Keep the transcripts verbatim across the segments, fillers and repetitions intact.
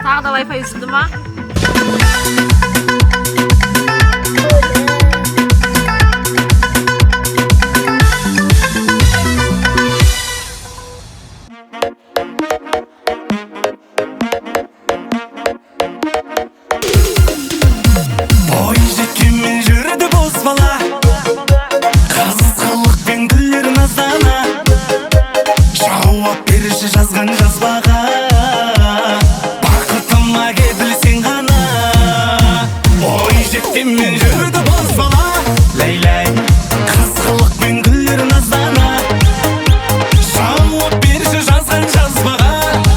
Tағы да Wi-Fi үзілді ма? Жазған жазбаға бақытыма келсең ғана ой жеткен мен жүрді бозбала ләйләй қызғылықпен гүлдер наздана жауап берші жазған жазбаға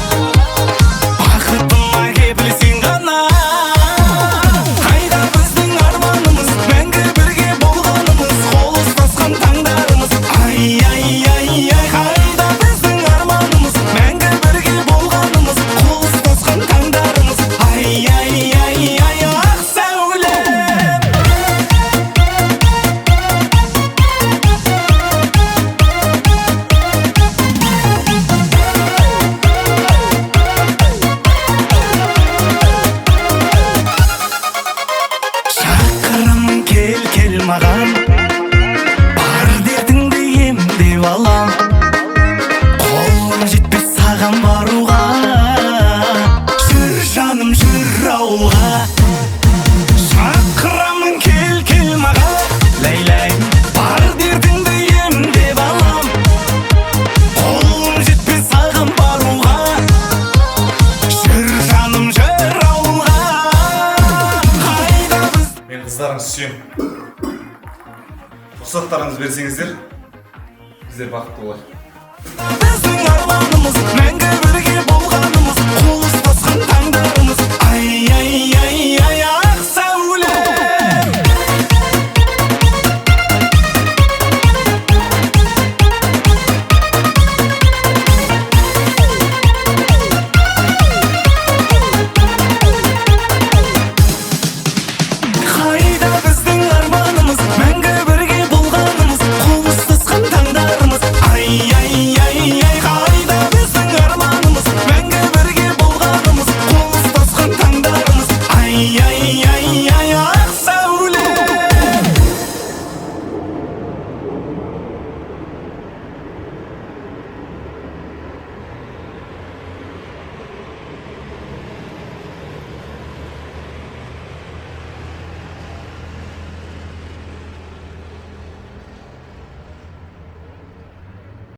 бақытыма келсең ғана қайда біздің арманымыз мәңгі бірге болғанымыз қол ұстасқан таңдарымыз ай ай ай ай қайда біздің арманымыз мәңгі бірге болғанымыз қол ұстасқан таңдарымыз ай ай ай ай ақ сәулем шақырамын кел кел маған бар дертіңді емдеп алам қолым жетпес саған баруға жүр жаным жүр ауылға шақырамын кел кел маған ләйләй бар дертіңді емдеп алам қолым жетпес саған баруға жүр жаным жүр ауылға қайда біз Мен қыздарыңыз сүйем. Рұқсаттарыңызды берсеңіздер, біздер бақытты болайық. біздің арманымыз мәңгі бірге болғанымыз